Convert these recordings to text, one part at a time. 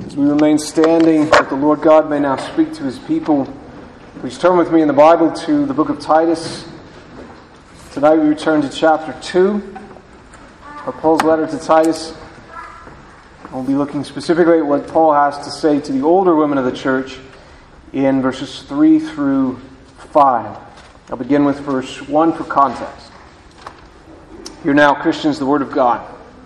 As we remain standing, that the Lord God may now speak to His people, please turn with me in the Bible to the book of Titus. Tonight we return to chapter 2 of Paul's letter to Titus. We'll be looking specifically at what Paul has to say to the older women of the church in verses 3 through 5. I'll begin with verse 1 for context. Hear now, Christians, the Word of God.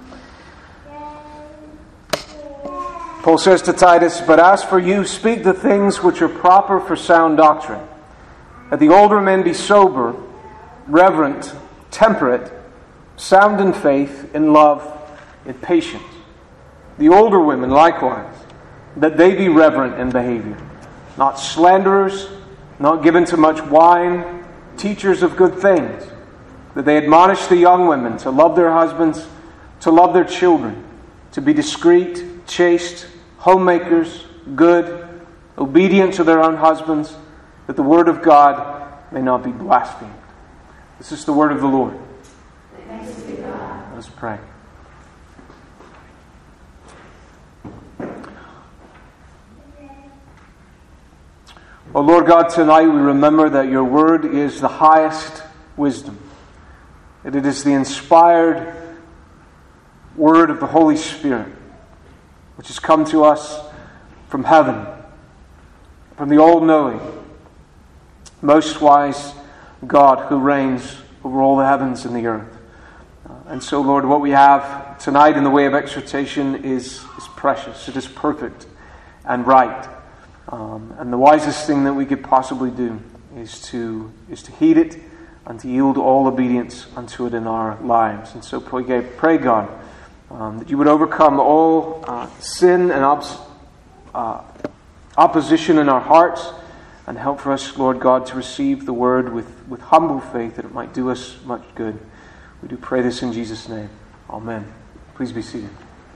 Paul says to Titus, "But as for you, speak the things which are proper for sound doctrine, that the older men be sober, reverent, temperate, sound in faith, in love, in patience. The older women likewise, that they be reverent in behavior, not slanderers, not given to much wine, teachers of good things, that they admonish the young women to love their husbands, to love their children, to be discreet, chaste, homemakers, good, obedient to their own husbands, that the word of God may not be blasphemed." This is the word of the Lord. Thanks be to God. Let us pray. O Lord God, tonight we remember that your word is the highest wisdom, that it is the inspired word of the Holy Spirit, which has come to us from heaven, from the all-knowing, most wise God who reigns over all the heavens and the earth. And so, Lord, what we have tonight in the way of exhortation is precious. It is perfect and right. And the wisest thing that we could possibly do is to heed it and to yield all obedience unto it in our lives. And so pray God, that you would overcome all sin and opposition in our hearts, and help for us, Lord God, to receive the word with humble faith, that it might do us much good. We do pray this in Jesus' name. Amen. Please be seated.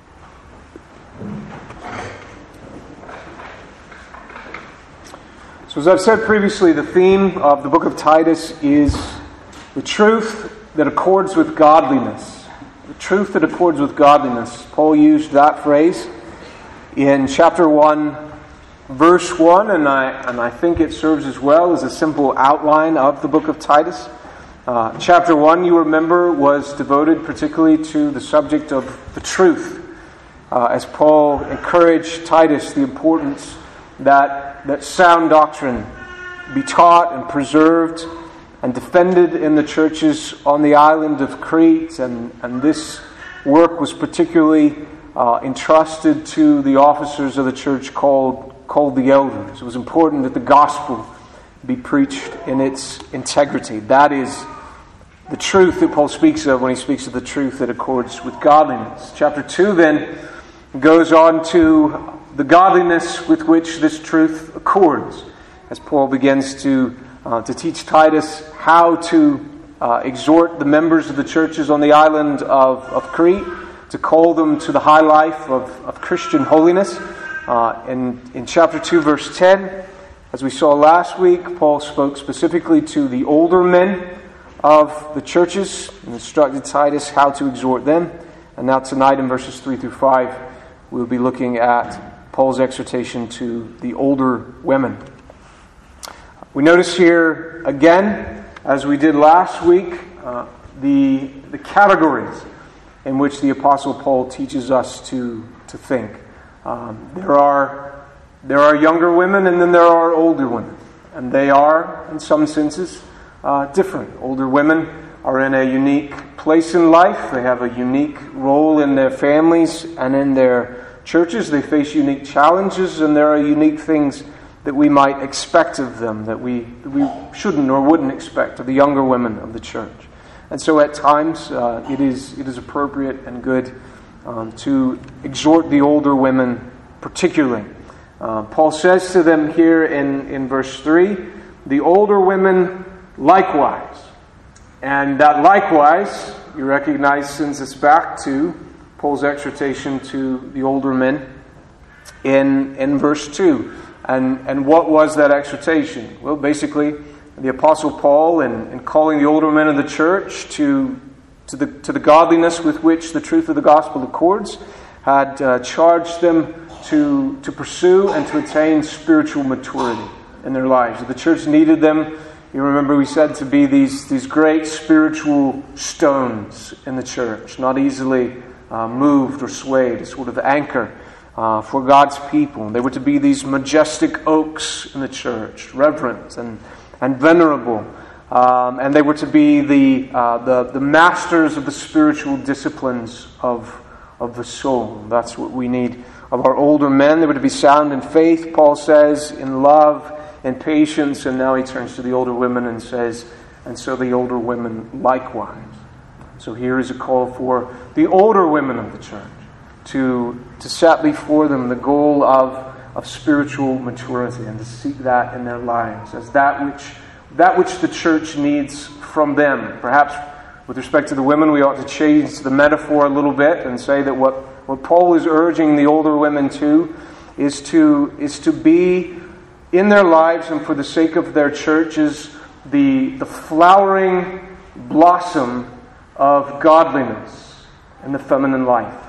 So as I've said previously, the theme of the book of Titus is the truth that accords with godliness. The truth that accords with godliness. Paul used that phrase in chapter 1, verse 1, and I think it serves as well as a simple outline of the book of Titus. Chapter 1, you remember, was devoted particularly to the subject of the truth, as Paul encouraged Titus the importance that sound doctrine be taught and preserved and defended in the churches on the island of Crete, and this work was particularly entrusted to the officers of the church called the elders. It was important that the gospel be preached in its integrity. That is the truth that Paul speaks of when he speaks of the truth that accords with godliness. Chapter 2 then goes on to the godliness with which this truth accords, as Paul begins to teach Titus how to exhort the members of the churches on the island of Crete, to call them to the high life of Christian holiness. In chapter 2, verse 10, as we saw last week, Paul spoke specifically to the older men of the churches and instructed Titus how to exhort them. And now tonight in verses 3 through 5, we'll be looking at Paul's exhortation to the older women. We notice here again, as we did last week, the categories in which the Apostle Paul teaches us to think. There are younger women, and then there are older women, and they are, in some senses, different. Older women are in a unique place in life. They have a unique role in their families and in their churches. They face unique challenges, and there are unique things that we might expect of them that we shouldn't or wouldn't expect of the younger women of the church. And so at times it is appropriate and good to exhort the older women particularly. Paul says to them here in verse 3, the older women likewise. And that likewise, you recognize, sends us back to Paul's exhortation to the older men in verse 2. And what was that exhortation? Well, basically, the Apostle Paul, in calling the older men of the church to the godliness with which the truth of the gospel accords, had charged them to pursue and to attain spiritual maturity in their lives. The church needed them. You remember we said to be these great spiritual stones in the church, not easily moved or swayed, a sort of anchor for God's people. They were to be these majestic oaks in the church, reverent and venerable. And they were to be the masters of the spiritual disciplines of the soul. That's what we need of our older men. They were to be sound in faith, Paul says, in love, in patience. And now he turns to the older women and says, and so the older women likewise. So here is a call for the older women of the church to set before them the goal of spiritual maturity and to seek that in their lives as that which the church needs from them. Perhaps with respect to the women, we ought to change the metaphor a little bit and say that what Paul is urging the older women to is to be in their lives and for the sake of their churches the flowering blossom of godliness in the feminine life.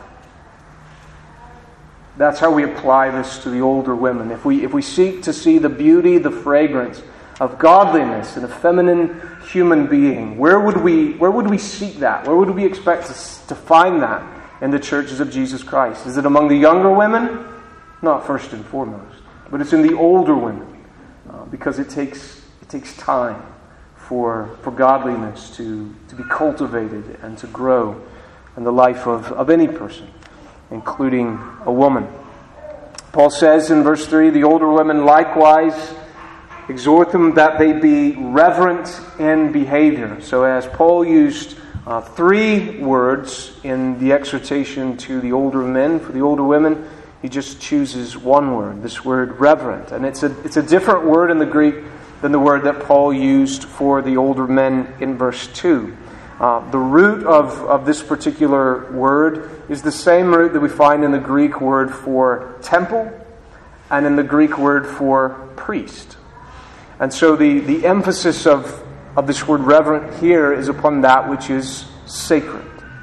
That's how we apply this to the older women. If we seek to see the beauty, the fragrance of godliness in a feminine human being, where would we seek that? Where would we expect to find that in the churches of Jesus Christ? Is it among the younger women? Not first and foremost, but it's in the older women, because it takes time for godliness to be cultivated and to grow in the life of any person, including a woman. Paul says in verse 3, the older women likewise exhort them that they be reverent in behavior. So as Paul used 3 words in the exhortation to the older men, for the older women, he just chooses one word, this word reverent. And it's a different word in the Greek than the word that Paul used for the older men in verse 2. The root of this particular word is the same root that we find in the Greek word for temple and in the Greek word for priest. And so the emphasis of this word reverent here is upon that which is sacred.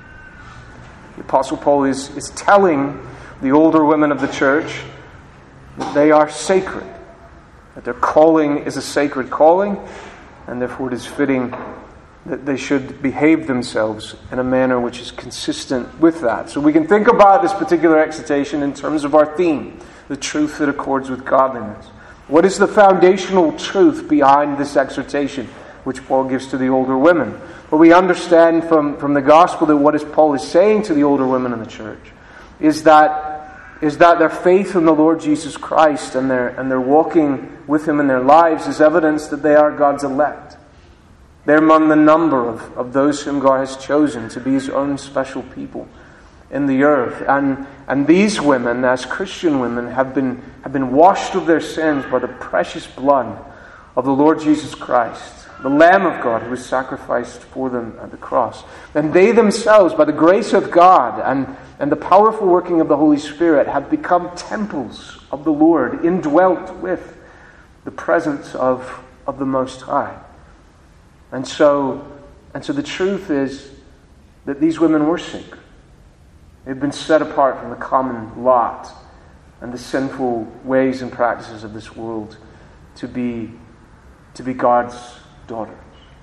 The Apostle Paul is telling the older women of the church that they are sacred, that their calling is a sacred calling, and therefore it is fitting that they should behave themselves in a manner which is consistent with that. So we can think about this particular exhortation in terms of our theme, the truth that accords with godliness. What is the foundational truth behind this exhortation which Paul gives to the older women? Well, we understand from the gospel that what Paul is saying to the older women in the church is that their faith in the Lord Jesus Christ and their walking with Him in their lives is evidence that they are God's elect. They're among the number of those whom God has chosen to be His own special people in the earth. And these women, as Christian women, have been washed of their sins by the precious blood of the Lord Jesus Christ, the Lamb of God who was sacrificed for them at the cross. And they themselves, by the grace of God and the powerful working of the Holy Spirit, have become temples of the Lord, indwelt with the presence of the Most High. And so the truth is that these women were sacred. They've been set apart from the common lot and the sinful ways and practices of this world to be God's daughters,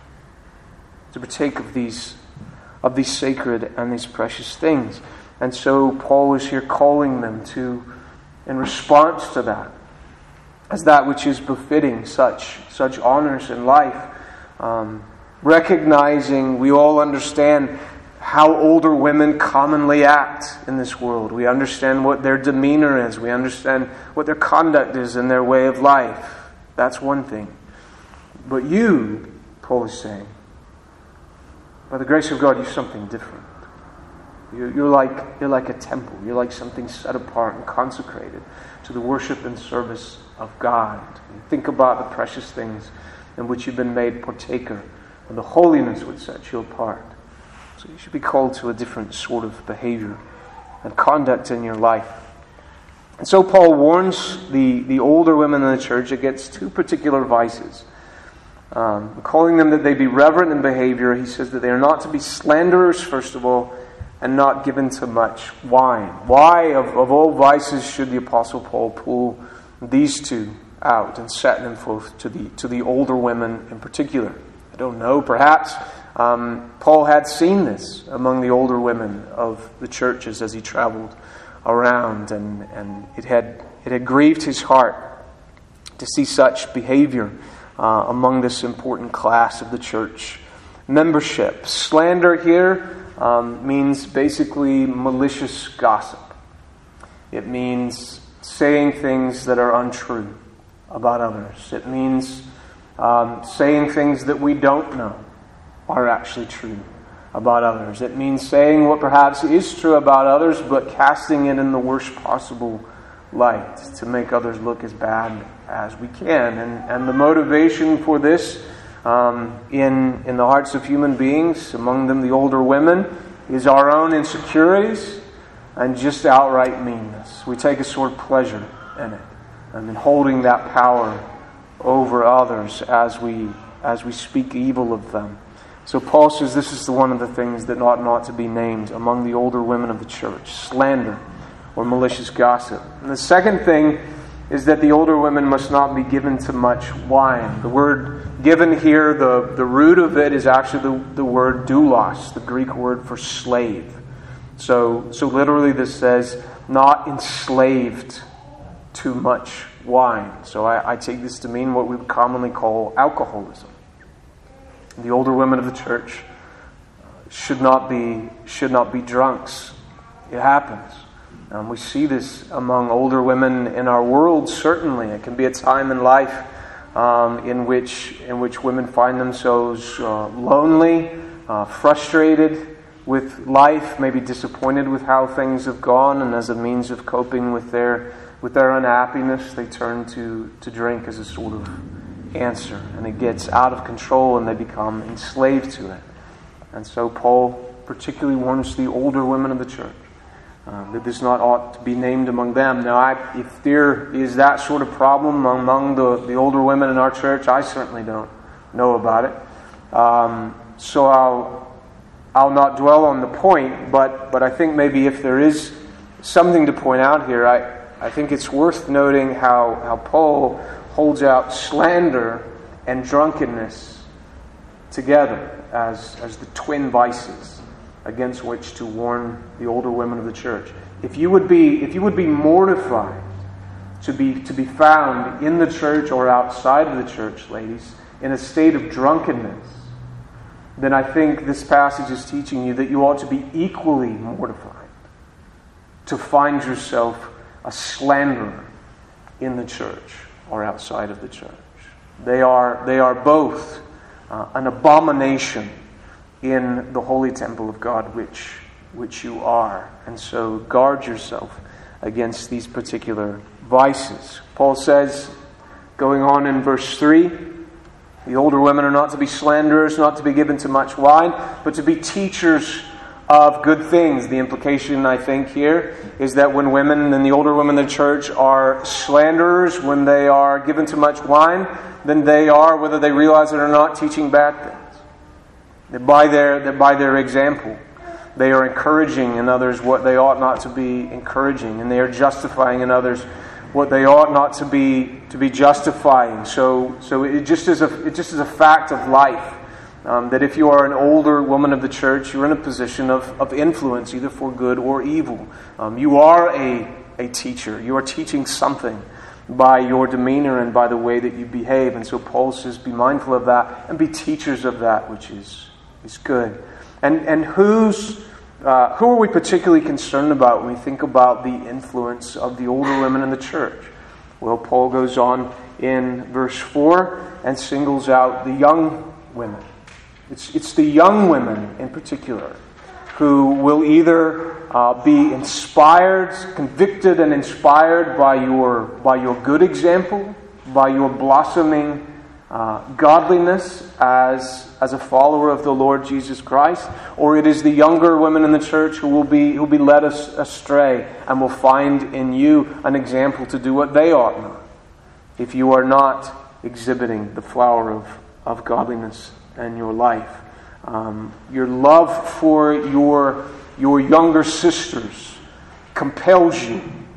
to partake of these sacred and these precious things. And so Paul is here calling them to, in response to that, as that which is befitting such honors in life, recognizing we all understand how older women commonly act in this world. We understand what their demeanor is. We understand what their conduct is in their way of life. That's one thing. But you, Paul is saying, by the grace of God, you're something different. You're like a temple. You're like something set apart and consecrated to the worship and service of God. Think about the precious things in which you've been made partaker, and the holiness which sets you apart. So you should be called to a different sort of behavior and conduct in your life. And so Paul warns the older women in the church against 2 particular vices. Calling them that they be reverent in behavior, he says that they are not to be slanderers, first of all, and not given to much wine. Why, of all vices, should the Apostle Paul pull these two out and set them forth to the older women in particular? I don't know. Perhaps Paul had seen this among the older women of the churches as he traveled around, and it had grieved his heart to see such behavior among this important class of the church membership. Slander here means basically malicious gossip. It means saying things that are untrue about others. It means saying things that we don't know are actually true about others. It means saying what perhaps is true about others, but casting it in the worst possible light to make others look as bad as we can. And the motivation for this in the hearts of human beings, among them the older women, is our own insecurities and just outright meanness. We take a sort of pleasure in it, and in holding that power over others as we speak evil of them. So Paul says this is one of the things that ought not to be named among the older women of the church: slander or malicious gossip. And the second thing is that the older women must not be given to much wine. The word given here, the root of it is actually the word doulos, the Greek word for slave. So literally this says not enslaved to much wine. So I take this to mean what we would commonly call alcoholism. The older women of the church should not be drunks. It happens. We see this among older women in our world. Certainly, it can be a time in life in which women find themselves lonely, frustrated with life, maybe disappointed with how things have gone, and as a means of coping with their unhappiness, they turn to drink as a sort of answer, and it gets out of control and they become enslaved to it. And so Paul particularly warns the older women of the church that this not ought to be named among them. Now, if there is that sort of problem among the older women in our church, I certainly don't know about it. So I'll not dwell on the point, but I think maybe if there is something to point out here, I think it's worth noting how Paul holds out slander and drunkenness together as the twin vices against which to warn the older women of the church. If you would be mortified to be found in the church or outside of the church, ladies, in a state of drunkenness, then I think this passage is teaching you that you ought to be equally mortified to find yourself a slanderer in the church or outside of the church. They are both an abomination in the holy temple of God, which you are. And so guard yourself against these particular vices. Paul says, going on in verse 3, the older women are not to be slanderers, not to be given to much wine, but to be teachers of good things. The implication, I think, here is that when women and the older women in the church are slanderers, when they are given to much wine, then they are, whether they realize it or not, teaching bad things. That by their example, they are encouraging in others what they ought not to be encouraging, and they are justifying in others what they ought not to be justifying. So it just is a fact of life. That if you are an older woman of the church, you're in a position of influence, either for good or evil. You are a teacher. You are teaching something by your demeanor and by the way that you behave. And so Paul says, be mindful of that and be teachers of that which is good. And who are we particularly concerned about when we think about the influence of the older women in the church? Well, Paul goes on in verse 4 and singles out the young women. It's the young women in particular who will either be inspired, convicted and inspired by your good example, by your blossoming godliness as a follower of the Lord Jesus Christ, or it is the younger women in the church who will be led astray and will find in you an example to do what they ought not, if you are not exhibiting the flower of godliness in your life. Your love for your your younger sisters compels you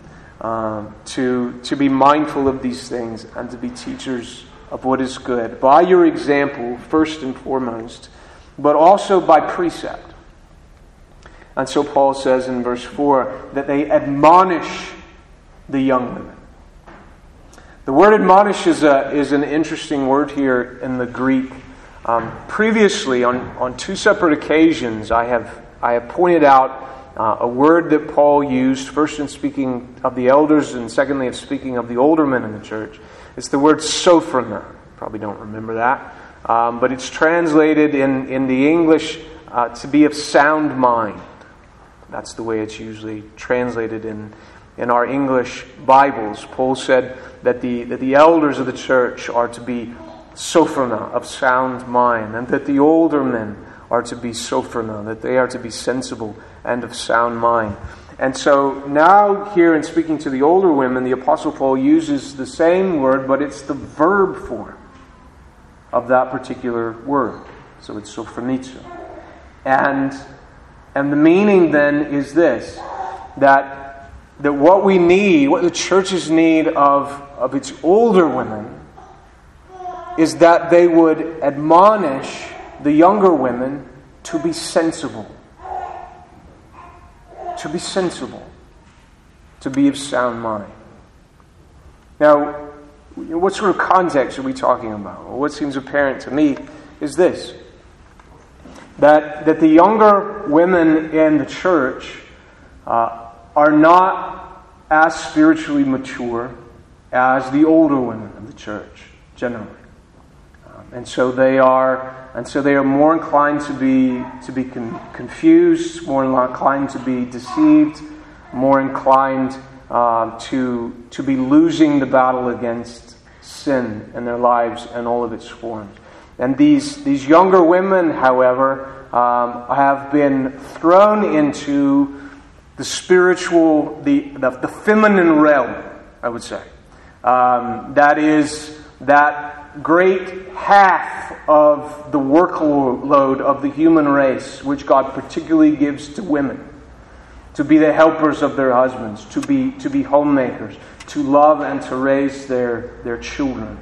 to be mindful of these things and to be teachers of what is good, by your example, first and foremost, but also by precept. And so Paul says in verse 4 that they admonish the young women. The word admonish is an interesting word here in the Greek. Previously, on two separate occasions, I have pointed out a word that Paul used, first in speaking of the elders and secondly in speaking of the older men in the church. It's the word sophronia. Probably don't remember that. But it's translated in the English to be of sound mind. That's the way it's usually translated in our English Bibles. Paul said that the elders of the church are to be sophronia, of sound mind, and that the older men are to be sophronia, that they are to be sensible and of sound mind. And so now here in speaking to the older women, the Apostle Paul uses the same word, but it's the verb form of that particular word. So it's sophronizo. And the meaning then is this, that what we need, what the churches need of its older women, is that they would admonish the younger women to be sensible. To be sensible. To be of sound mind. Now, what sort of context are we talking about? Well, what seems apparent to me is this. That the younger women in the church are not as spiritually mature as the older women of the church, generally. And so they are more inclined to be confused, more inclined to be deceived, more inclined to be losing the battle against sin in their lives and all of its forms. And these younger women, however, have been thrown into the spiritual, the feminine realm, I would say. That is that great half of the workload of the human race, which God particularly gives to women, to be the helpers of their husbands, to be homemakers, to love and to raise their children.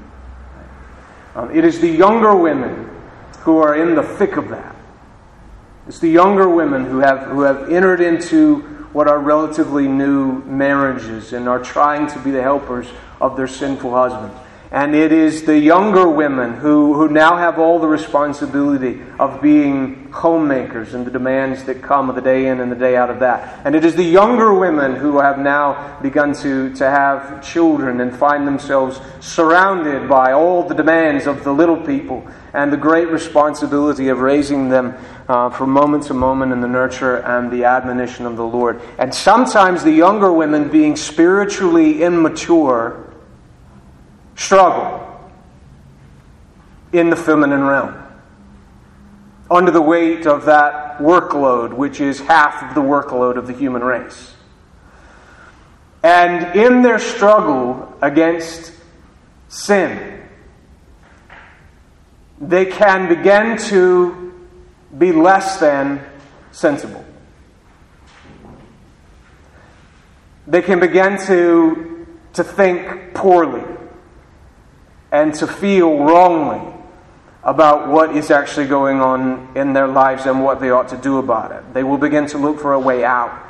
It is the younger women who are in the thick of that. It's the younger women who have entered into what are relatively new marriages and are trying to be the helpers of their sinful husbands. And it is the younger women who now have all the responsibility of being homemakers and the demands that come of the day in and the day out of that. And it is the younger women who have now begun to have children and find themselves surrounded by all the demands of the little people and the great responsibility of raising them from moment to moment in the nurture and the admonition of the Lord. And sometimes the younger women, being spiritually immature, struggle in the feminine realm under the weight of that workload, which is half of the workload of the human race. And in their struggle against sin, they can begin to be less than sensible. They can begin to think poorly and to feel wrongly about what is actually going on in their lives and what they ought to do about it. They will begin to look for a way out.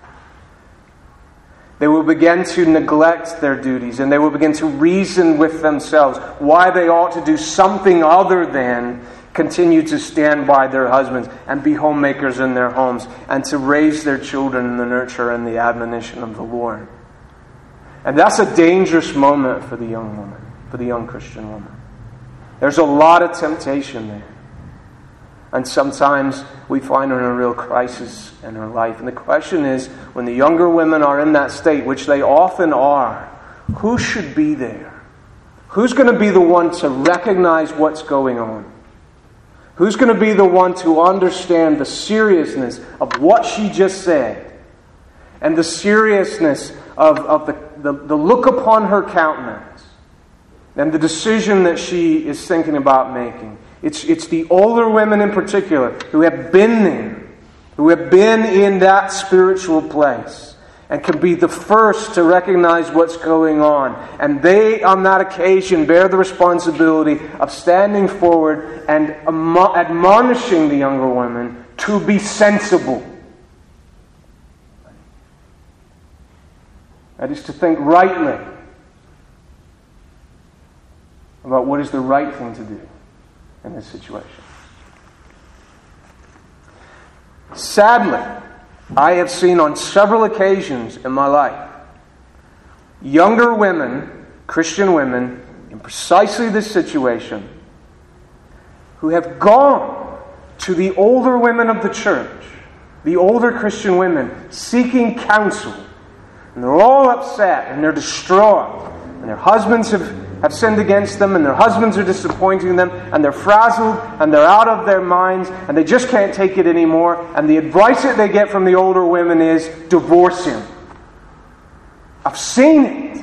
They will begin to neglect their duties, and they will begin to reason with themselves why they ought to do something other than continue to stand by their husbands and be homemakers in their homes and to raise their children in the nurture and the admonition of the Lord. And that's a dangerous moment for the young woman, for the young Christian woman. There's a lot of temptation there. And sometimes we find her in a real crisis in her life. And the question is, when the younger women are in that state, which they often are, who should be there? Who's going to be the one to recognize what's going on? Who's going to be the one to understand the seriousness of what she just said? And the seriousness of the look upon her countenance and the decision that she is thinking about making. It's the older women in particular who have been there, who have been in that spiritual place and can be the first to recognize what's going on. And they, on that occasion, bear the responsibility of standing forward and admonishing the younger women to be sensible. That is to think rightly about what is the right thing to do in this situation. Sadly, I have seen on several occasions in my life younger women, Christian women, in precisely this situation, who have gone to the older women of the church, the older Christian women, seeking counsel. And they're all upset and they're distraught. And their husbands have sinned against them, and their husbands are disappointing them, and they're frazzled, and they're out of their minds, and they just can't take it anymore. And the advice that they get from the older women is, divorce him. I've seen it.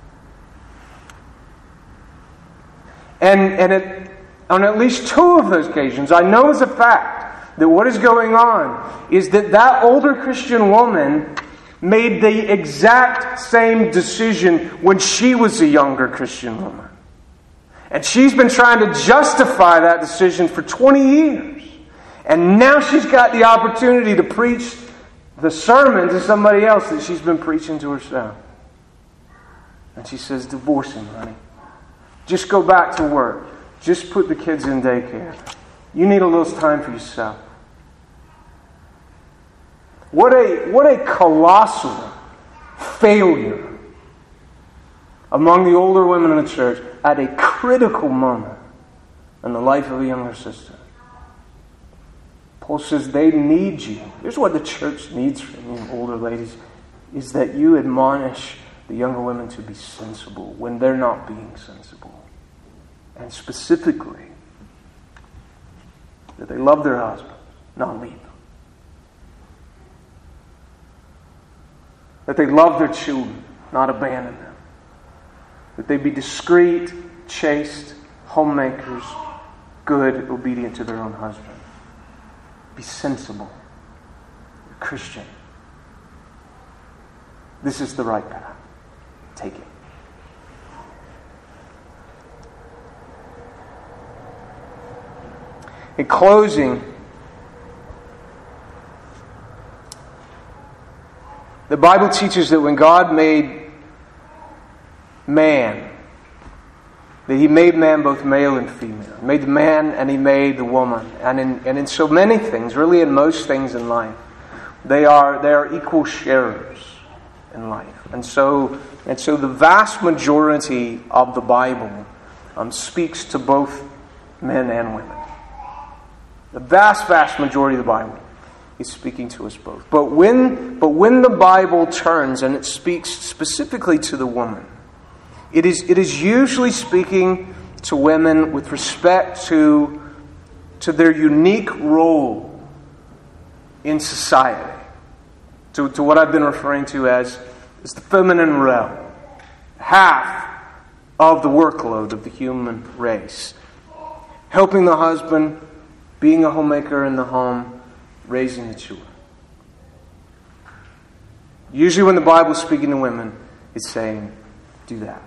And on at least two of those occasions, I know as a fact that what is going on is that older Christian woman made the exact same decision when she was a younger Christian woman. And she's been trying to justify that decision for 20 years. And now she's got the opportunity to preach the sermon to somebody else that she's been preaching to herself. And she says, divorce him, honey. Just go back to work. Just put the kids in daycare. You need a little time for yourself. What a colossal failure among the older women in the church at a critical moment in the life of a younger sister. Paul says they need you. Here's what the church needs from you, older ladies, is that you admonish the younger women to be sensible when they're not being sensible. And specifically, that they love their husbands, not leave them. That they love their children, not abandon them. That they be discreet, chaste, homemakers, good, obedient to their own husband. Be sensible. You're Christian. This is the right path. Take it. In closing, the Bible teaches that when God made man, that He made man both male and female. He made the man and He made the woman. And in so many things, really in most things in life, they are equal sharers in life. And so the vast majority of the Bible speaks to both men and women. The vast majority of the Bible is speaking to us both. But when the Bible turns and it speaks specifically to the woman, it is usually speaking to women with respect to their unique role in society, to what I've been referring to as the feminine realm, half of the workload of the human race, helping the husband, being a homemaker in the home, raising the children. Usually when the Bible is speaking to women, it's saying, do that.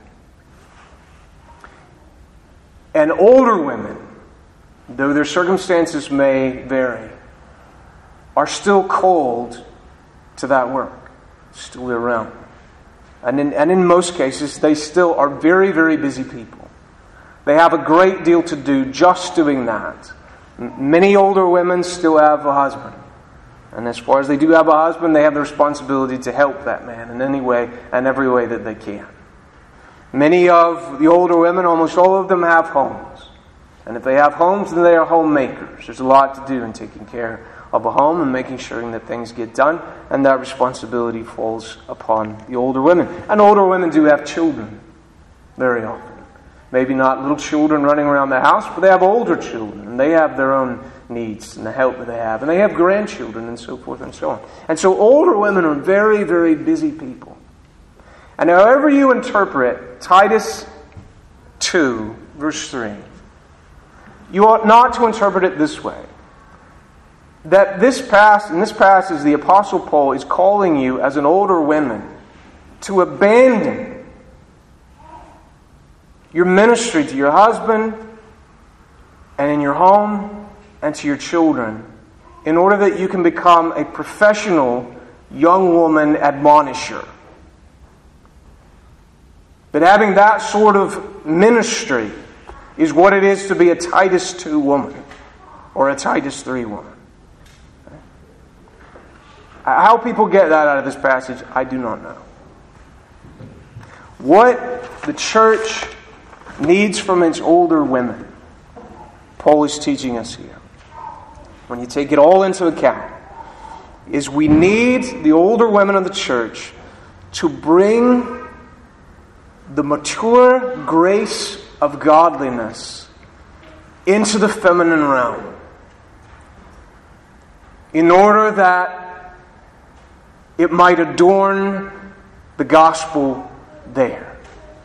And older women, though their circumstances may vary, are still called to that work. It's still their realm. And in most cases, they still are very, very busy people. They have a great deal to do just doing that. Many older women still have a husband. And as far as they do have a husband, they have the responsibility to help that man in any way and every way that they can. Many of the older women, almost all of them, have homes. And if they have homes, then they are homemakers. There's a lot to do in taking care of a home and making sure that things get done. And that responsibility falls upon the older women. And older women do have children very often. Maybe not little children running around the house, but they have older children. And they have their own needs and the help that they have. And they have grandchildren and so forth and so on. And so older women are very, very busy people. And however you interpret Titus 2, verse 3, you ought not to interpret it this way. that in this passage, the Apostle Paul is calling you as an older woman to abandon your ministry to your husband and in your home and to your children in order that you can become a professional young woman admonisher. But having that sort of ministry is what it is to be a Titus 2 woman or a Titus 3 woman. How people get that out of this passage, I do not know. What the church needs from its older women, Paul is teaching us here, when you take it all into account, is we need the older women of the church to bring the mature grace of godliness into the feminine realm in order that it might adorn the gospel there.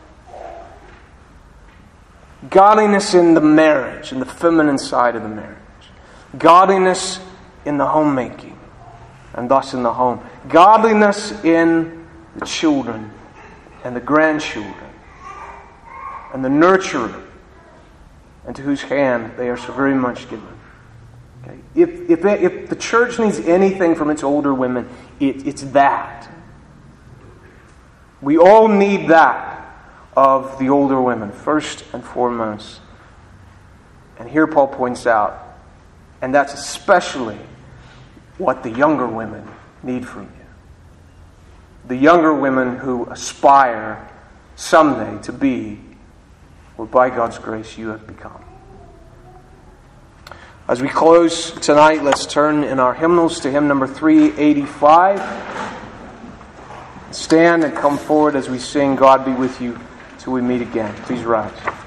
Godliness in the marriage, in the feminine side of the marriage. Godliness in the homemaking, and thus in the home. Godliness in the children and the grandchildren and the nurturer, and to whose hand they are so very much given. Okay? If the church needs anything from its older women, it's that. We all need that of the older women, first and foremost. And here Paul points out, and that's especially what the younger women need from you. The younger women who aspire someday to be what by God's grace you have become. As we close tonight, let's turn in our hymnals to hymn number 385. Stand and come forward as we sing, God Be With You, till we meet again. Please rise.